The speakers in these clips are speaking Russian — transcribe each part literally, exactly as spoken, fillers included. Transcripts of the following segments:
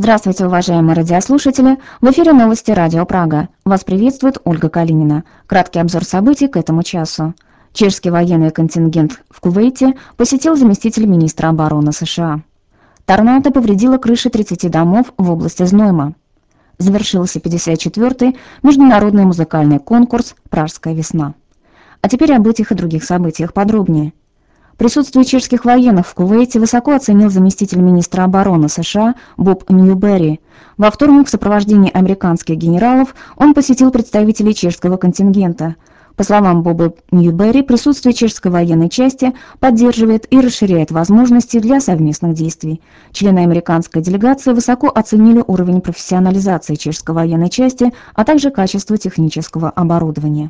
Здравствуйте, уважаемые радиослушатели! В эфире новости Радио Прага. Вас приветствует Ольга Калинина. Краткий обзор событий к этому часу. Чешский военный контингент в Кувейте посетил заместитель министра обороны США. Торнадо повредило крыши тридцати домов в области Знойма. Завершился пятьдесят четвёртый международный музыкальный конкурс «Пражская весна». А теперь об этих и других событиях подробнее. Присутствие чешских военных в Кувейте высоко оценил заместитель министра обороны США Боб Ньюберри. Во вторник в сопровождении американских генералов он посетил представителей чешского контингента. По словам Боба Ньюберри, присутствие чешской военной части поддерживает и расширяет возможности для совместных действий. Члены американской делегации высоко оценили уровень профессионализации чешской военной части, а также качество технического оборудования.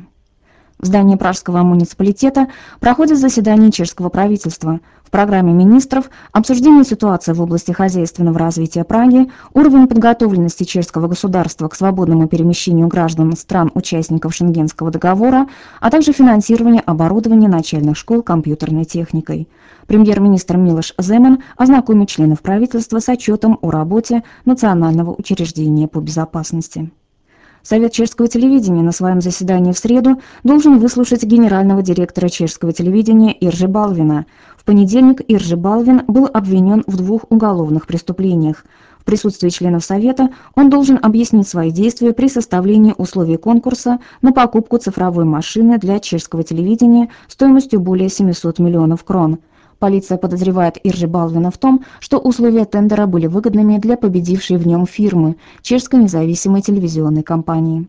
В здании Пражского муниципалитета проходит заседание чешского правительства. В программе министров обсуждение ситуации в области хозяйственного развития Праги, уровень подготовленности чешского государства к свободному перемещению граждан стран-участников Шенгенского договора, а также финансирование оборудования начальных школ компьютерной техникой. Премьер-министр Милош Земан ознакомит членов правительства с отчетом о работе Национального учреждения по безопасности. Совет чешского телевидения на своем заседании в среду должен выслушать генерального директора чешского телевидения Иржи Балвина. В понедельник Иржи Балвин был обвинен в двух уголовных преступлениях. В присутствии членов Совета он должен объяснить свои действия при составлении условий конкурса на покупку цифровой машины для чешского телевидения стоимостью более семисот миллионов крон. Полиция подозревает Иржи Балвина в том, что условия тендера были выгодными для победившей в нем фирмы, чешской независимой телевизионной компании.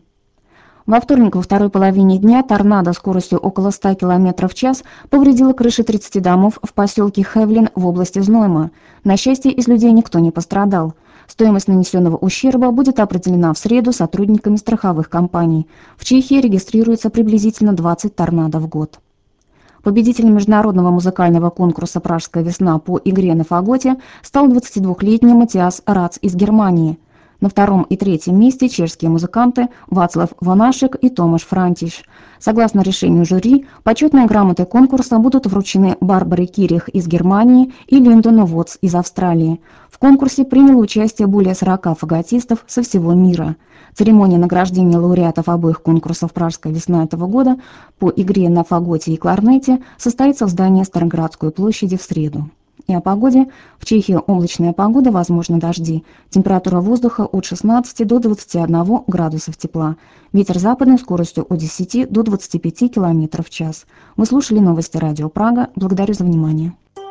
Во вторник во второй половине дня торнадо скоростью около ста километров в час повредило крыши тридцати домов в поселке Хевлин в области Знойма. На счастье, из людей никто не пострадал. Стоимость нанесенного ущерба будет определена в среду сотрудниками страховых компаний. В Чехии регистрируется приблизительно двадцать торнадо в год. Победителем международного музыкального конкурса «Пражская весна» по игре на фаготе стал двадцатидвухлетний Матиас Рац из Германии. На втором и третьем месте чешские музыканты Вацлав Ванашек и Томаш Франтиш. Согласно решению жюри, почетные грамоты конкурса будут вручены Барбаре Кирих из Германии и Линдону Вотс из Австралии. В конкурсе приняло участие более сорока фаготистов со всего мира. Церемония награждения лауреатов обоих конкурсов «Пражская весна» этого года по игре на фаготе и кларнете состоится в здании Староградской площади в среду. И о погоде. В Чехии облачная погода, возможны дожди. Температура воздуха от шестнадцати до двадцати одного градусов тепла. Ветер западной скоростью от десяти до двадцати пяти километров в час. Вы слушали новости Радио Прага. Благодарю за внимание.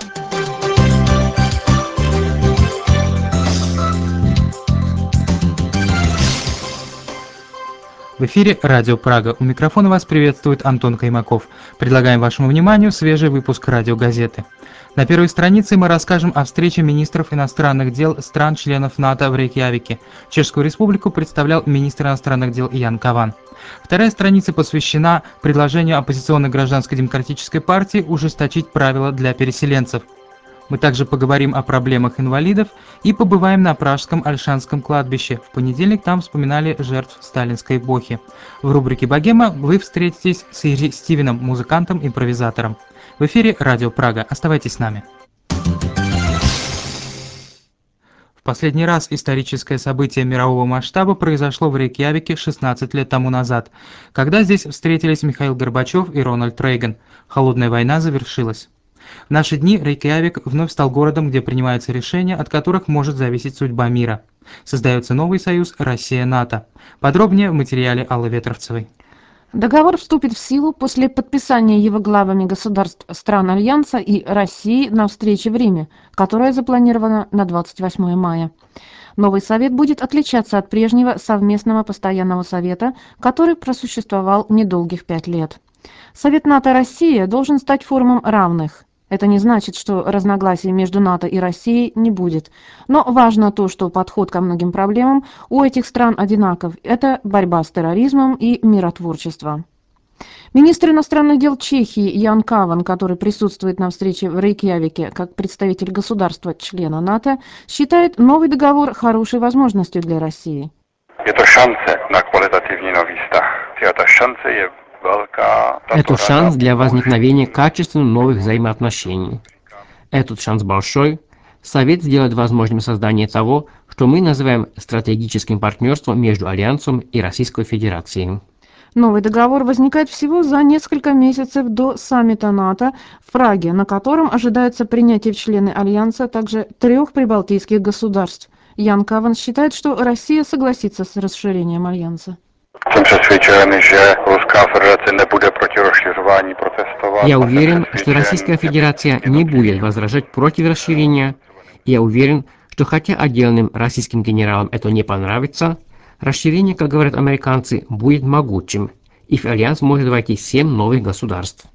В эфире Радио Прага. У микрофона вас приветствует Антон Каймаков. Предлагаем вашему вниманию свежий выпуск радиогазеты. На первой странице мы расскажем о встрече министров иностранных дел стран-членов НАТО в Рейкьявике. Чешскую республику представлял министр иностранных дел Ян Каван. Вторая страница посвящена предложению оппозиционной гражданской демократической партии ужесточить правила для переселенцев. Мы также поговорим о проблемах инвалидов и побываем на пражском Ольшанском кладбище. В понедельник там вспоминали жертв сталинской эпохи. В рубрике «Богема» вы встретитесь с Ири Стивеном, музыкантом-импровизатором. В эфире Радио Прага. Оставайтесь с нами. В последний раз историческое событие мирового масштаба произошло в Рейкьявике шестнадцать лет тому назад, когда здесь встретились Михаил Горбачев и Рональд Рейган. Холодная война завершилась. В наши дни Рейкьявик вновь стал городом, где принимаются решения, от которых может зависеть судьба мира. Создается новый союз Россия-НАТО. Подробнее в материале Аллы Ветровцевой. Договор вступит в силу после подписания его главами государств стран Альянса и России на встрече в Риме, которая запланирована на двадцать восьмое мая. Новый совет будет отличаться от прежнего совместного постоянного совета, который просуществовал недолгих пять лет. Совет НАТО-Россия должен стать форумом равных. Это не значит, что разногласий между НАТО и Россией не будет. Но важно то, что подход ко многим проблемам у этих стран одинаков. Это борьба с терроризмом и миротворчество. Министр иностранных дел Чехии Ян Каван, который присутствует на встрече в Рейкьявике как представитель государства-члена НАТО, считает новый договор хорошей возможностью для России. Это шансы на квалитативный новый vztah. Это шансы je Это шанс для возникновения качественных новых взаимоотношений. Этот шанс большой. Совет сделает возможным создание того, что мы называем стратегическим партнерством между Альянсом и Российской Федерацией. Новый договор возникает всего за несколько месяцев до саммита НАТО в Праге, на котором ожидается принятие в члены Альянса также трех прибалтийских государств. Ян Каван считает, что Россия согласится с расширением Альянса. Я уверен, что Российская Федерация не будет возражать против расширения. Я уверен, что хотя отдельным российским генералам это не понравится, расширение, как говорят американцы, будет могучим, и в Альянс может войти семь новых государств.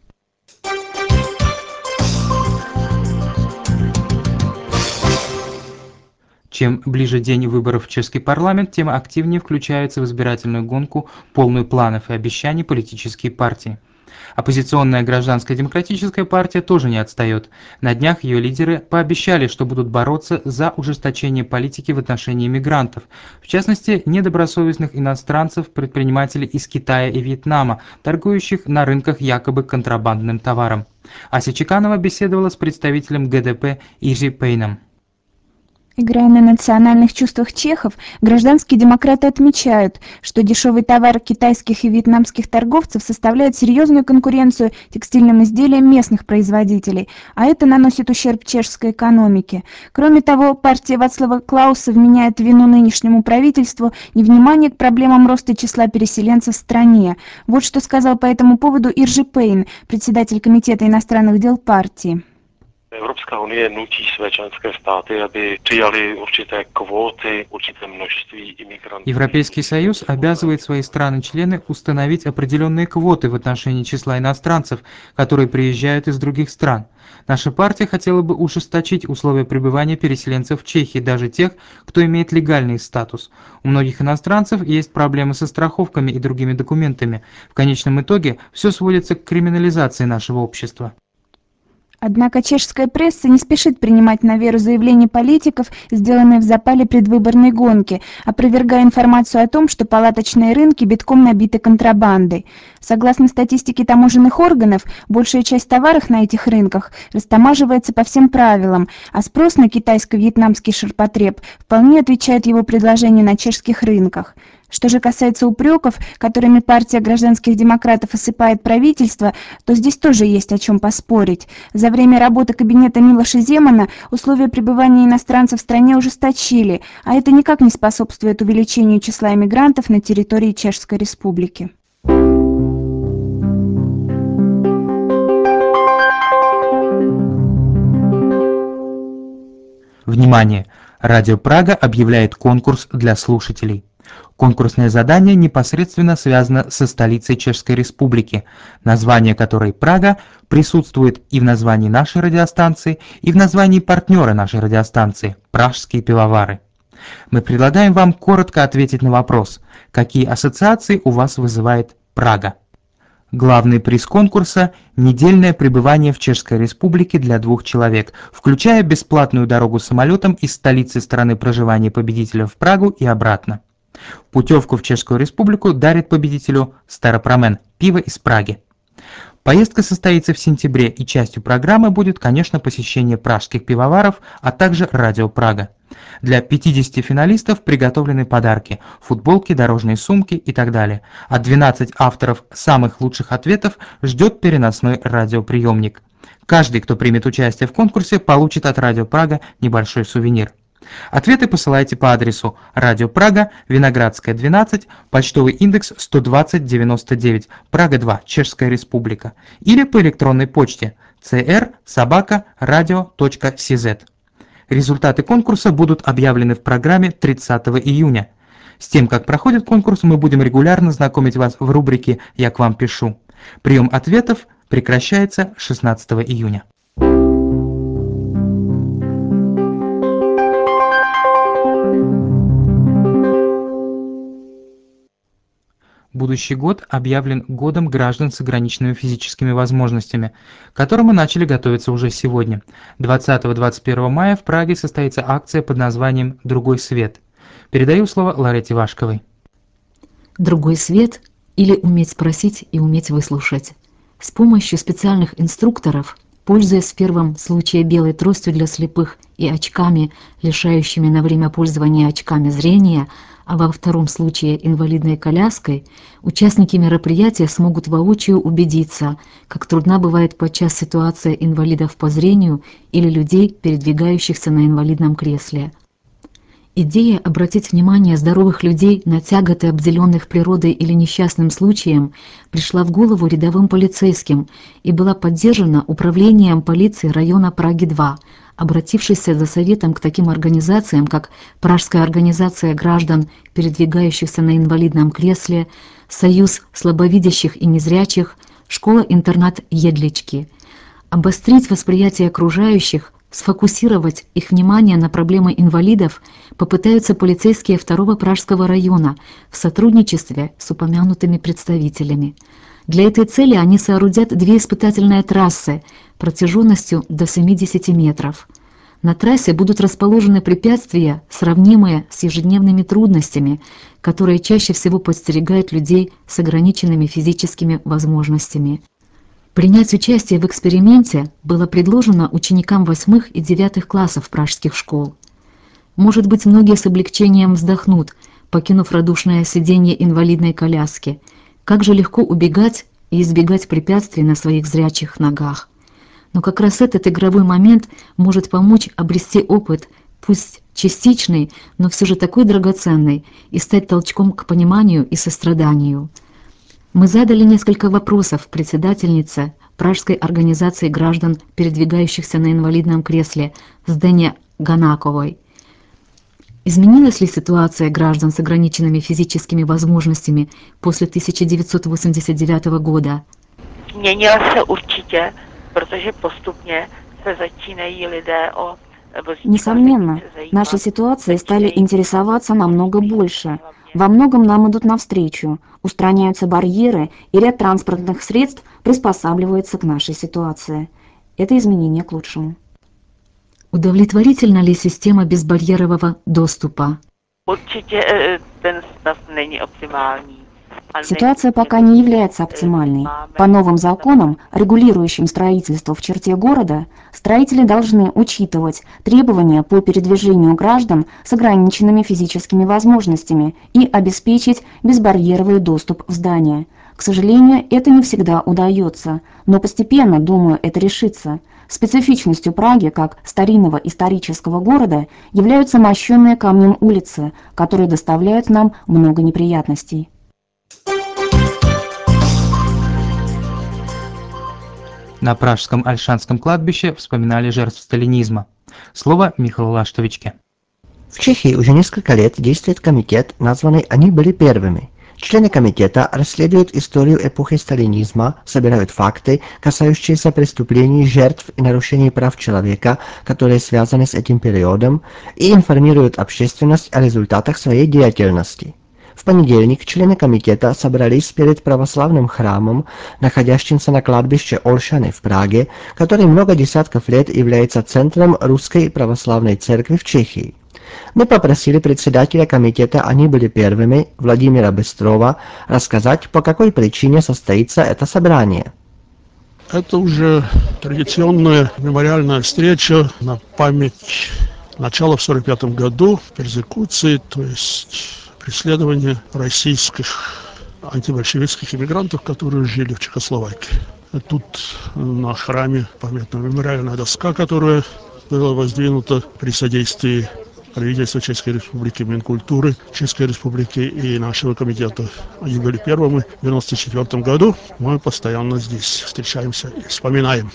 Чем ближе день выборов в чешский парламент, тем активнее включаются в избирательную гонку, полную планов и обещаний политические партии. Оппозиционная Гражданская демократическая партия тоже не отстает. На днях ее лидеры пообещали, что будут бороться за ужесточение политики в отношении мигрантов, в частности, недобросовестных иностранцев, предпринимателей из Китая и Вьетнама, торгующих на рынках якобы контрабандным товаром. Ася Чеканова беседовала с представителем гэ дэ пэ Иржи Пейном. Играя на национальных чувствах чехов, гражданские демократы отмечают, что дешевый товар китайских и вьетнамских торговцев составляет серьезную конкуренцию текстильным изделиям местных производителей, а это наносит ущерб чешской экономике. Кроме того, партия Вацлава Клауса вменяет вину нынешнему правительству невнимание к проблемам роста числа переселенцев в стране. Вот что сказал по этому поводу Иржи Пейн, председатель комитета иностранных дел партии. Evropská unie nutí své členské státy, aby přijali určité kvóty, určité množství imigrantů. Европейский Союз обязывает свои страны-члены установить определенные квоты в отношении числа иностранцев, которые приезжают из других стран. Наша партия хотела бы ужесточить условия пребывания переселенцев в Чехии, даже тех, кто имеет легальный статус. У многих иностранцев есть проблемы со страховками и другими документами. В конечном итоге все сводится к криминализации нашего общества. Однако чешская пресса не спешит принимать на веру заявления политиков, сделанные в запале предвыборной гонки, опровергая информацию о том, что палаточные рынки битком набиты контрабандой. Согласно статистике таможенных органов, большая часть товаров на этих рынках растамаживается по всем правилам, а спрос на китайско-вьетнамский ширпотреб вполне отвечает его предложению на чешских рынках. Что же касается упреков, которыми партия гражданских демократов осыпает правительство, то здесь тоже есть о чем поспорить. За время работы кабинета Милоша Земана условия пребывания иностранцев в стране ужесточили, а это никак не способствует увеличению числа иммигрантов на территории Чешской Республики. Внимание! Радио Прага объявляет конкурс для слушателей. Конкурсное задание непосредственно связано со столицей Чешской Республики, название которой Прага присутствует и в названии нашей радиостанции, и в названии партнера нашей радиостанции – «Пражские пивовары». Мы предлагаем вам коротко ответить на вопрос, какие ассоциации у вас вызывает Прага. Главный приз конкурса – недельное пребывание в Чешской Республике для двух человек, включая бесплатную дорогу самолетом из столицы страны проживания победителя в Прагу и обратно. Путевку в Чешскую Республику дарит победителю Старопромен – пиво из Праги. Поездка состоится в сентябре, и частью программы будет, конечно, посещение пражских пивоваров, а также радио Прага. Для пятидесяти финалистов приготовлены подарки – футболки, дорожные сумки и так далее. А двенадцать авторов самых лучших ответов ждет переносной радиоприемник. Каждый, кто примет участие в конкурсе, получит от Радио Прага небольшой сувенир. Ответы посылайте по адресу Радио Прага, Виноградская, двенадцать, почтовый индекс сто двадцать девяносто девять, Прага два, Чешская Республика, или по электронной почте цэ эр собака радио точка си зет. Результаты конкурса будут объявлены в программе тридцатого июня. С тем, как проходит конкурс, мы будем регулярно знакомить вас в рубрике «Я к вам пишу». Прием ответов прекращается шестнадцатого июня. Будущий год объявлен годом граждан с ограниченными физическими возможностями, к которому начали готовиться уже сегодня. двадцатого-двадцать первого мая в Праге состоится акция под названием «Другой свет». Передаю слово Ларете Вашковой. Другой свет или уметь спросить и уметь выслушать. С помощью специальных инструкторов Пользуясь в первом случае белой тростью для слепых и очками, лишающими на время пользования очками зрения, а во втором случае инвалидной коляской, участники мероприятия смогут воочию убедиться, как трудна бывает подчас ситуация инвалидов по зрению или людей, передвигающихся на инвалидном кресле. Идея обратить внимание здоровых людей на тяготы, обделенных природой или несчастным случаем, пришла в голову рядовым полицейским и была поддержана управлением полиции района Праги-два, обратившейся за советом к таким организациям, как Пражская организация граждан, передвигающихся на инвалидном кресле, Союз слабовидящих и незрячих, школа-интернат Едлички. Обострить восприятие окружающих, сфокусировать их внимание на проблемы инвалидов попытаются полицейские второго Пражского района в сотрудничестве с упомянутыми представителями. Для этой цели они соорудят две испытательные трассы протяженностью до семидесяти метров. На трассе будут расположены препятствия, сравнимые с ежедневными трудностями, которые чаще всего подстерегают людей с ограниченными физическими возможностями. Принять участие в эксперименте было предложено ученикам восьмых и девятых классов пражских школ. Может быть, многие с облегчением вздохнут, покинув радушное сиденье инвалидной коляски. Как же легко убегать и избегать препятствий на своих зрячих ногах. Но как раз этот игровой момент может помочь обрести опыт, пусть частичный, но все же такой драгоценный, и стать толчком к пониманию и состраданию. Мы задали несколько вопросов председательнице Пражской организации граждан, передвигающихся на инвалидном кресле, Зdeně Ганаковой. Изменилась ли ситуация граждан с ограниченными физическими возможностями после тысяча девятьсот восемьдесят девятого года? Změnila se určitě, protože postupně se začínají lidé o Несомненно, нашей ситуацией стали интересоваться намного больше. Во многом нам идут навстречу, устраняются барьеры, и ряд транспортных средств приспосабливается к нашей ситуации. Это изменение к лучшему. Удовлетворительна ли система безбарьерового доступа? Určitě ten stav není optimální. Ситуация пока не является оптимальной. По новым законам, регулирующим строительство в черте города, строители должны учитывать требования по передвижению граждан с ограниченными физическими возможностями и обеспечить безбарьеровый доступ в здание. К сожалению, это не всегда удается, но постепенно, думаю, это решится. Специфичностью Праги, как старинного исторического города, являются мощенные камнем улицы, которые доставляют нам много неприятностей. На пражском Ольшанском кладбище вспоминали жертв сталинизма. Слово Михаилу Лаштовичке. В Чехии уже несколько лет действует комитет, названный «Они были первыми». Члены комитета расследуют историю эпохи сталинизма, собирают факты, касающиеся преступлений, жертв и нарушений прав человека, которые связаны с этим периодом, и информируют общественность о результатах своей деятельности. В понедельник члены комитета собрались перед православным храмом, находящимся на кладбище Ольшаны в Праге, который много десятков лет является центром русской православной церкви в Чехии. Мы попросили председателя комитета «Они были первыми» Владимира Быстрова рассказать, по какой причине состоится это собрание. Это уже традиционная мемориальная встреча на память начала в сорок пятом году персекуции, то есть преследование российских антибольшевистских иммигрантов, которые жили в Чехословакии. Тут на храме памятная мемориальная доска, которая была воздвинута при содействии правительства Чешской Республики, Минкультуры Чешской Республики и нашего комитета. Они были первыми в девяносто четвёртом году. Мы постоянно здесь встречаемся и вспоминаем.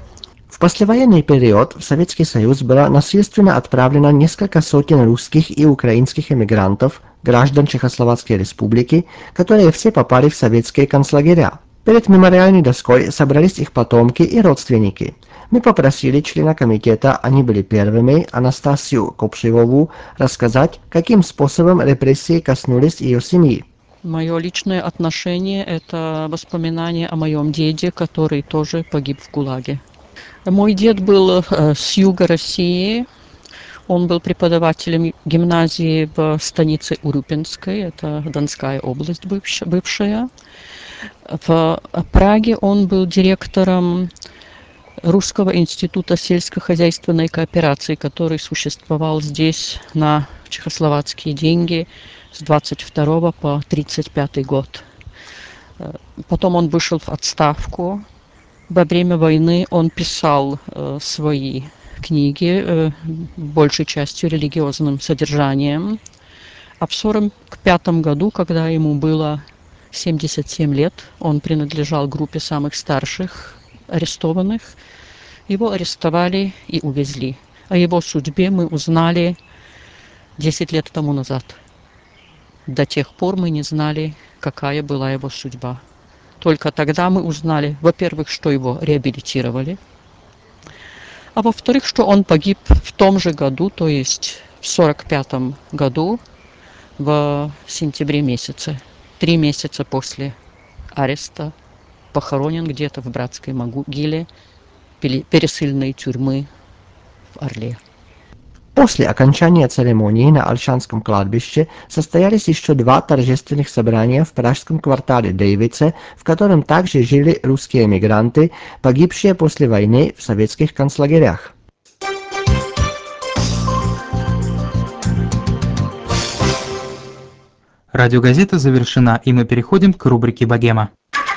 В послевоенный период в Советский Союз было насильственно отправлено несколько сотен русских и украинских эмигрантов, граждан Чехословацкой Республики, которые все попали в советские концлагеря. Перед мемориальной доской собрались их потомки и родственники. Мы попросили члена комитета «Они были первыми» Анастасию Копшивову рассказать, каким способом репрессии коснулись ее семьи. Мое личное отношение – это воспоминание о моем деде, который тоже погиб в ГУЛАГе. Мой дед был э, с юга России. Он был преподавателем гимназии в станице Урюпинской, это Донская область бывшая. В Праге он был директором Русского института сельскохозяйственной кооперации, который существовал здесь на чехословацкие деньги с двадцать второго по тридцать пятый год. Потом он вышел в отставку. Во время войны он писал э, свои книги, э, большей частью религиозным содержанием. А в сорок пятом году, когда ему было семьдесят семь лет, он принадлежал группе самых старших арестованных. Его арестовали и увезли. О его судьбе мы узнали десять лет тому назад. До тех пор мы не знали, какая была его судьба. Только тогда мы узнали, во-первых, что его реабилитировали, а во-вторых, что он погиб в том же году, то есть в сорок пятом году, в сентябре месяце, три месяца после ареста, похоронен где-то в братской могиле пересыльной тюрьмы в Орле. После окончания церемонии на Ольшанском кладбище состоялись еще два торжественных собрания в пражском квартале Дейвице, в котором также жили русские эмигранты, погибшие после войны в советских концлагерях. Радиогазета завершена, и мы переходим к рубрике «Богема».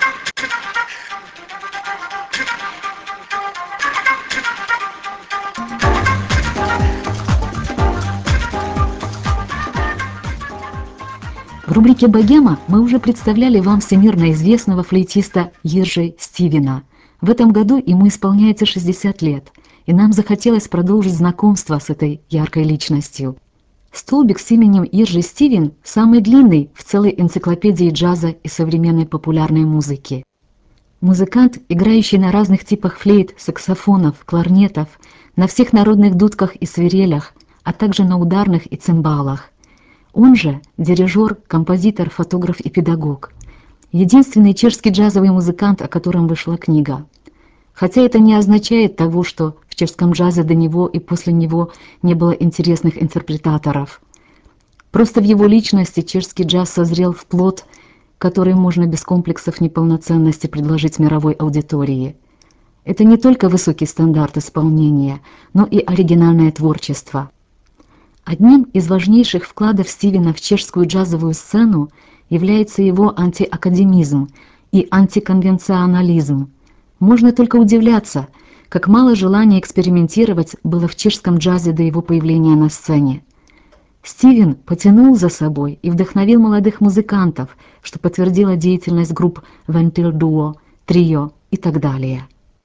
В рубрике «Богема» мы уже представляли вам всемирно известного флейтиста Ержи Стивена. В этом году ему исполняется шестьдесят лет, и нам захотелось продолжить знакомство с этой яркой личностью. Столбик с именем Ержи Стивен самый длинный в целой энциклопедии джаза и современной популярной музыки. Музыкант, играющий на разных типах флейт, саксофонов, кларнетов, на всех народных дудках и свирелях, а также на ударных и цимбалах. Он же дирижер, композитор, фотограф и педагог. Единственный чешский джазовый музыкант, о котором вышла книга. Хотя это не означает того, что в чешском джазе до него и после него не было интересных интерпретаторов. Просто в его личности чешский джаз созрел в плод, который можно без комплексов неполноценности предложить мировой аудитории. Это не только высокий стандарт исполнения, но и оригинальное творчество. Одним из важнейших вкладов Стивена в чешскую джазовую сцену является его антиакадемизм и антиконвенционализм. Можно только удивляться, как мало желания экспериментировать было в чешском джазе до его появления на сцене. Стивен потянул за собой и вдохновил молодых музыкантов, что подтвердило деятельность групп Ventil Duo, Trio и так далее.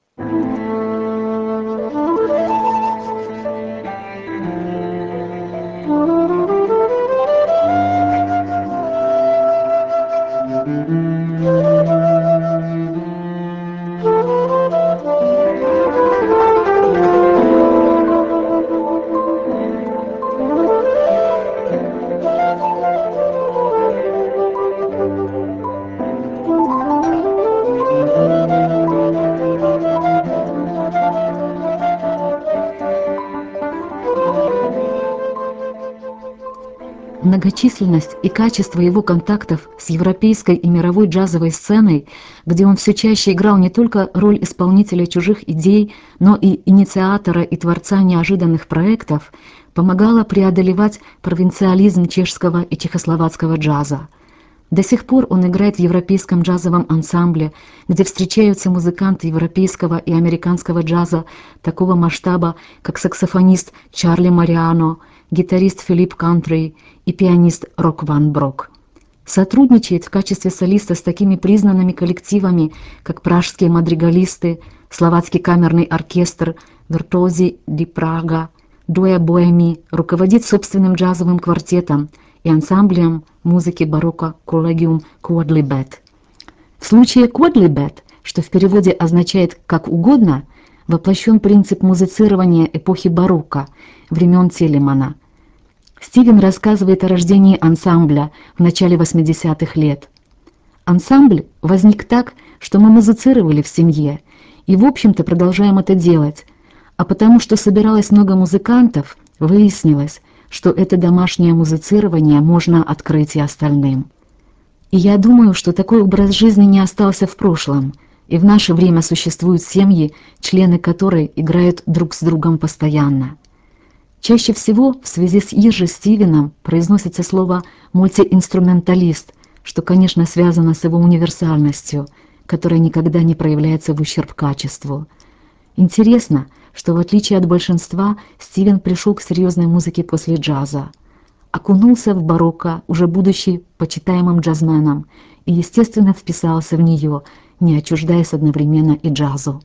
Многочисленность и качество его контактов с европейской и мировой джазовой сценой, где он все чаще играл не только роль исполнителя чужих идей, но и инициатора и творца неожиданных проектов, помогало преодолевать провинциализм чешского и чехословацкого джаза. До сих пор он играет в европейском джазовом ансамбле, где встречаются музыканты европейского и американского джаза такого масштаба, как саксофонист Чарли Мариано, гитарист Филипп Кантрей и пианист Рок Ван Брок. Сотрудничает в качестве солиста с такими признанными коллективами, как пражские мадригалисты, словацкий камерный оркестр Virtuosi di Praga, Duo Boemi, руководит собственным джазовым квартетом и ансамблем музыки барокко Collegium Quodlibet. В случае Quodlibet, что в переводе означает «как угодно», воплощен принцип музицирования эпохи барокко, времен Телемана. Стивен рассказывает о рождении ансамбля в начале восьмидесятых лет. Ансамбль возник так, что мы музицировали в семье, и в общем-то продолжаем это делать, а потому что собиралось много музыкантов, выяснилось, что это домашнее музицирование можно открыть и остальным. И я думаю, что такой образ жизни не остался в прошлом, И в наше время существуют семьи, члены которой играют друг с другом постоянно. Чаще всего в связи с Иржи Стивеном произносится слово «мультиинструменталист», что, конечно, связано с его универсальностью, которая никогда не проявляется в ущерб качеству. Интересно, что в отличие от большинства, Стивен пришел к серьезной музыке после джаза. Окунулся в барокко, уже будучи почитаемым джазменом, и, естественно, вписался в нее, не отчуждаясь одновременно и джазу.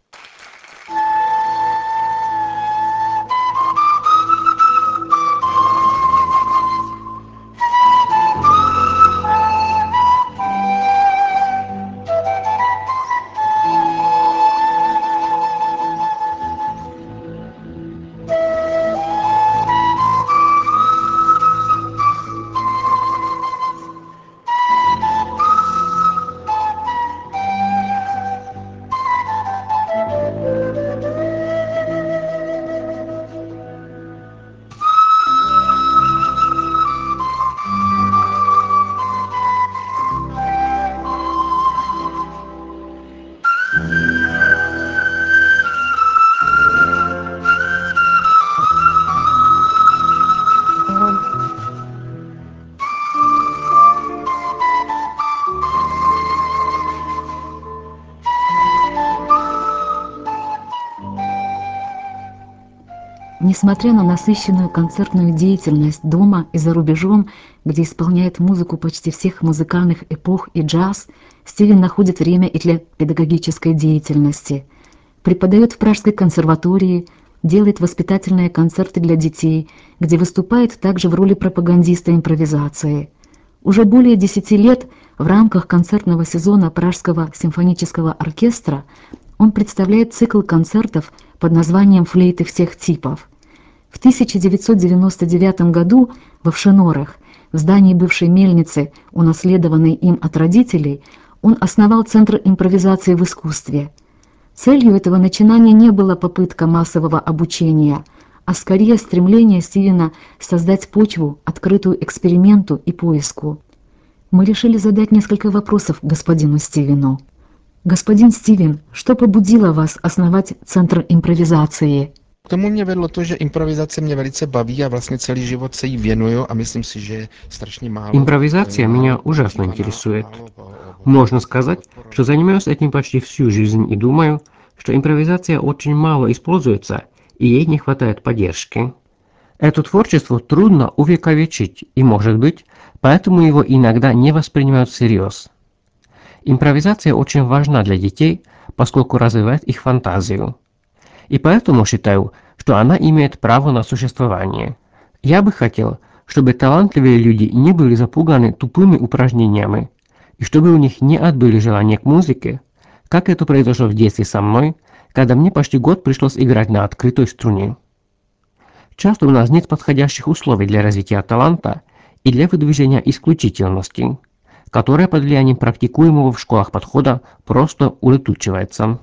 Несмотря на насыщенную концертную деятельность дома и за рубежом, где исполняет музыку почти всех музыкальных эпох и джаз, Стивен находит время и для педагогической деятельности. Преподает в Пражской консерватории, делает воспитательные концерты для детей, где выступает также в роли пропагандиста импровизации. Уже более десяти лет в рамках концертного сезона Пражского симфонического оркестра он представляет цикл концертов под названием «Флейты всех типов». В тысяча девятьсот девяносто девятом году во Вшенорах, в здании бывшей мельницы, унаследованной им от родителей, он основал Центр импровизации в искусстве. Целью этого начинания не была попытка массового обучения, а скорее стремление Стивена создать почву, открытую эксперименту и поиску. Мы решили задать несколько вопросов господину Стивену. Господин Стивен, что побудило вас основать Центр импровизации? K tomu mě vedlo to, že improvizace mě velice baví a vlastně celý život se jí věnuju a myslím si, že je strašně málo. Импровизация меня ужасно интересует. Можно сказать, что занимаюсь этим почти всю жизнь и думаю, что импровизация очень мало используется и ей не хватает поддержки. Это творчество трудно увековечить и, может быть, поэтому его иногда не воспринимают всерьез. Импровизация очень важна для детей, поскольку развивает их фантазию. И поэтому считаю, что она имеет право на существование. Я бы хотел, чтобы талантливые люди не были запуганы тупыми упражнениями, и чтобы у них не отбыли желание к музыке, как это произошло в детстве со мной, когда мне почти год пришлось играть на открытой струне. Часто у нас нет подходящих условий для развития таланта и для выдвижения исключительности, которая под влиянием практикуемого в школах подхода просто улетучивается.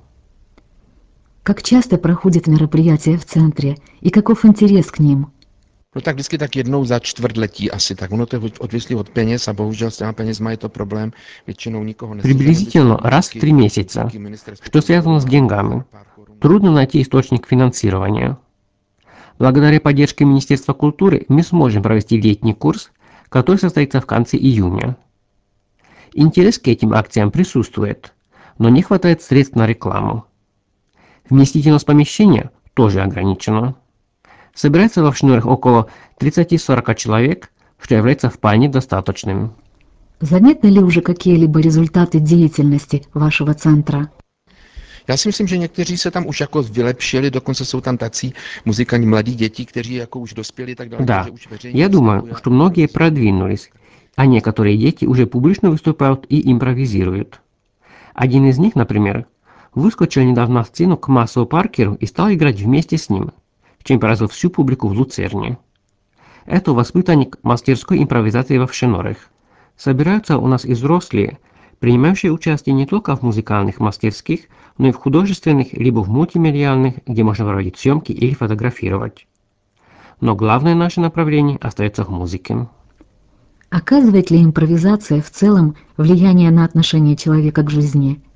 Как часто проходят мероприятия в центре и каков интерес к ним? No tak vždycky tak jednou za čtvrtletí asi, tak ono to je odvislý od peněz a bohužel s těma penězma je to проблем, většinou nikoho не Приблизительно раз в три месяца, что связано с деньгами. Трудно найти источник финансирования. Благодаря поддержке Министерства культуры мы сможем провести летний курс, который состоится в конце июня. Интерес к этим акциям присутствует, но не хватает средств на рекламу. Вместительность помещения тоже ограничена. Собирается во Вшенорах около тридцати-сорока человек, что является вполне достаточным. Заметны ли уже какие-либо результаты деятельности вашего центра? Já si myslím, že někteří se tam už jako vylepšili, dokonce jsou tam tací muzikální mladí děti, kteří jako už dospěli tak daleko, Да, že už veřejně я думаю, что многие продвинулись, а некоторые дети уже публично выступают и импровизируют. Один из них, например, выскочил недавно на сцену к Массу Паркеру и стал играть вместе с ним, чем поразил всю публику в Луцерне. Это воспитанник мастерской импровизации во Вшенорах. Собираются у нас и взрослые, принимающие участие не только в музыкальных мастерских, но и в художественных, либо в мультимедиальных, где можно проводить съемки или фотографировать. Но главное наше направление остается в музыке. Оказывает ли импровизация в целом влияние на отношение человека к жизни?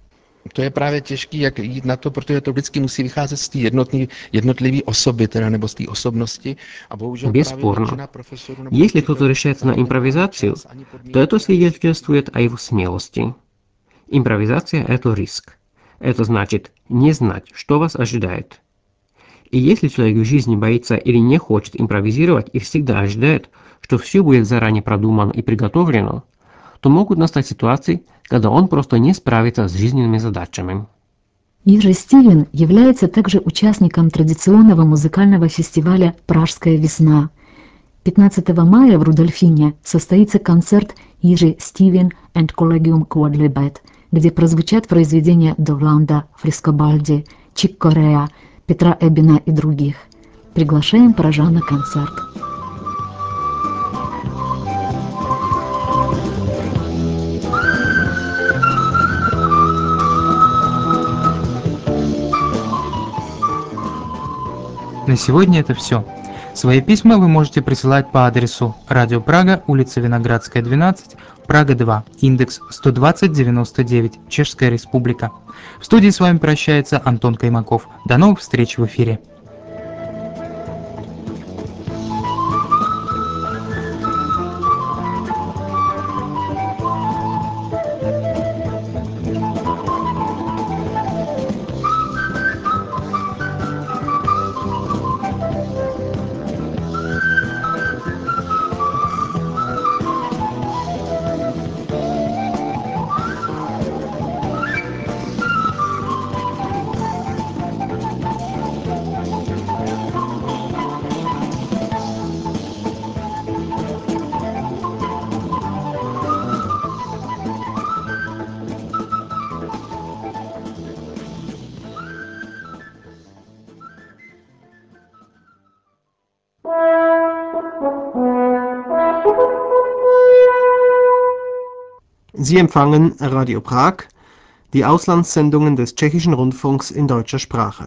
To je právě těžký, jak jít na to, protože to vždycky musí vycházet z té jednotný, jednotlivé osoby, teda, nebo z té osobnosti. A bohužel Бесспорно. Если кто-то решается на импровизацию, то это свидетельствует о его смелости. Импровизация – это риск. Это значит не знать, что вас ожидает. И если человек в жизни боится или не хочет импровизировать и всегда ожидает, что все будет заранее продумано и приготовлено, то могут настать ситуации, когда он просто не справится с жизненными задачами. Иржи Стивен является также участником традиционного музыкального фестиваля «Пражская весна». пятнадцатого мая в Рудольфине состоится концерт Иржи Стивен and Collegium Quadlibet, где прозвучат произведения Довланда, Фрискобальди, Чик Кореа, Петра Эббина и других. Приглашаем пражан на концерт. На сегодня это все. Свои письма вы можете присылать по адресу Радио Прага, улица Виноградская, двенадцать, Прага два, индекс сто двадцать девяносто девять, Чешская Республика. В студии с вами прощается Антон Каймаков. До новых встреч в эфире. Sie empfangen Radio Prag, die Auslandssendungen des Tschechischen Rundfunks in deutscher Sprache.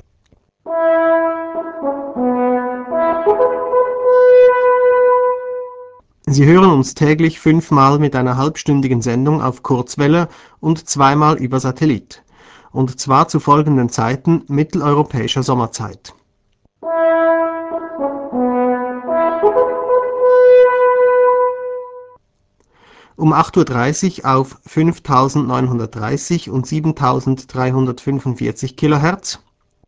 Sie hören uns täglich fünfmal mit einer halbstündigen Sendung auf Kurzwelle und zweimal über Satellit. Und zwar zu folgenden Zeiten mitteleuropäischer Sommerzeit. Um acht Uhr dreißig auf fünftausendneunhundertdreißig und siebentausenddreihundertfünfundvierzig Kilohertz.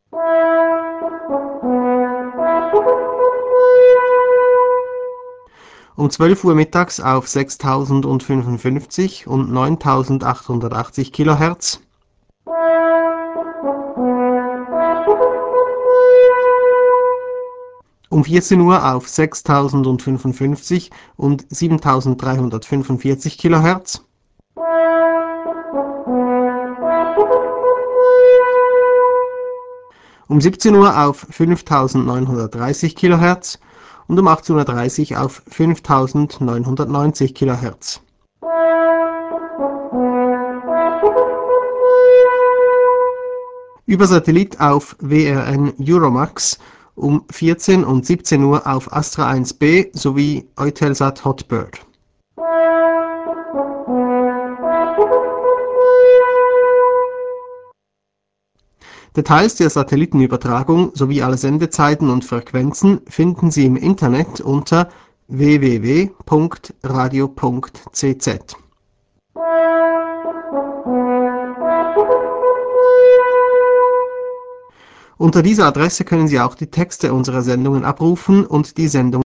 Um zwölf Uhr mittags auf sechstausendfünfundfünfzig und neuntausendachthundertachtzig Kilohertz. Um vierzehn Uhr auf sechstausendfünfundfünfzig und siebentausenddreihundertfünfundvierzig Kilohertz. Um siebzehn Uhr auf fünftausendneunhundertdreißig Kilohertz und um achtzehn Uhr dreißig auf fünftausendneunhundertneunzig Kilohertz. Über Satellit auf W R N Euromax um vierzehn und siebzehn Uhr auf Astra eins B sowie Eutelsat Hotbird. Details der Satellitenübertragung sowie alle Sendezeiten und Frequenzen finden Sie im Internet unter w w w punkt radio punkt c z. Unter dieser Adresse können Sie auch die Texte unserer Sendungen abrufen und die Sendung